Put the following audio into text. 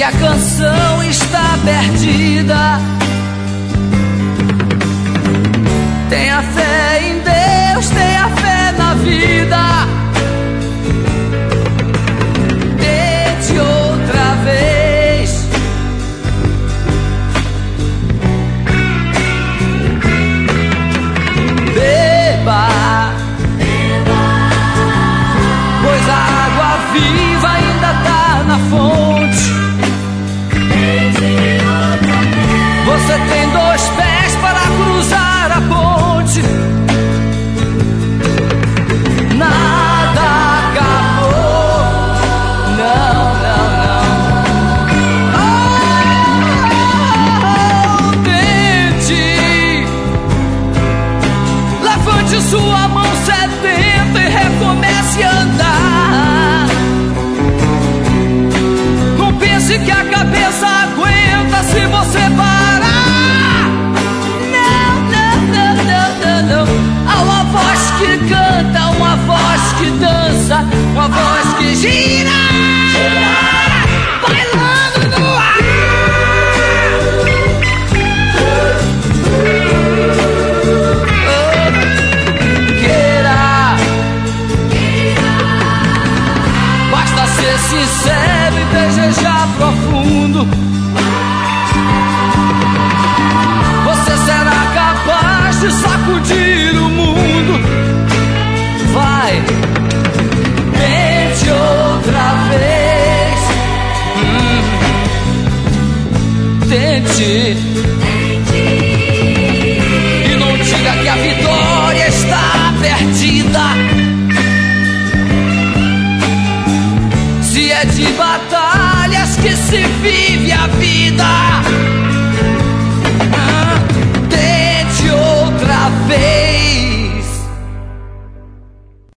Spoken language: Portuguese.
a canção está perdida. Tenha fé em Deus, tenha fé na vida. Tente outra vez. Beba, pois a água viva ainda tá na fonte. Você tem 2 pés para cruzar a ponte. Nada acabou. Não, não, não. Oh, tente. Levante sua mão sedenta e recomece a andar. Não pense que a cabeça aguenta se você parar. Não, não, não, não, não, não. Há uma voz que canta, uma voz que dança, uma voz que gira, bailando no ar. Queira, basta ser sincero e desejar profundo. Você será capaz de sacudir o mundo. Vai, tente outra vez. Tente. E não diga que a vitória está perdida. Se é de batalhas que se vive a vida.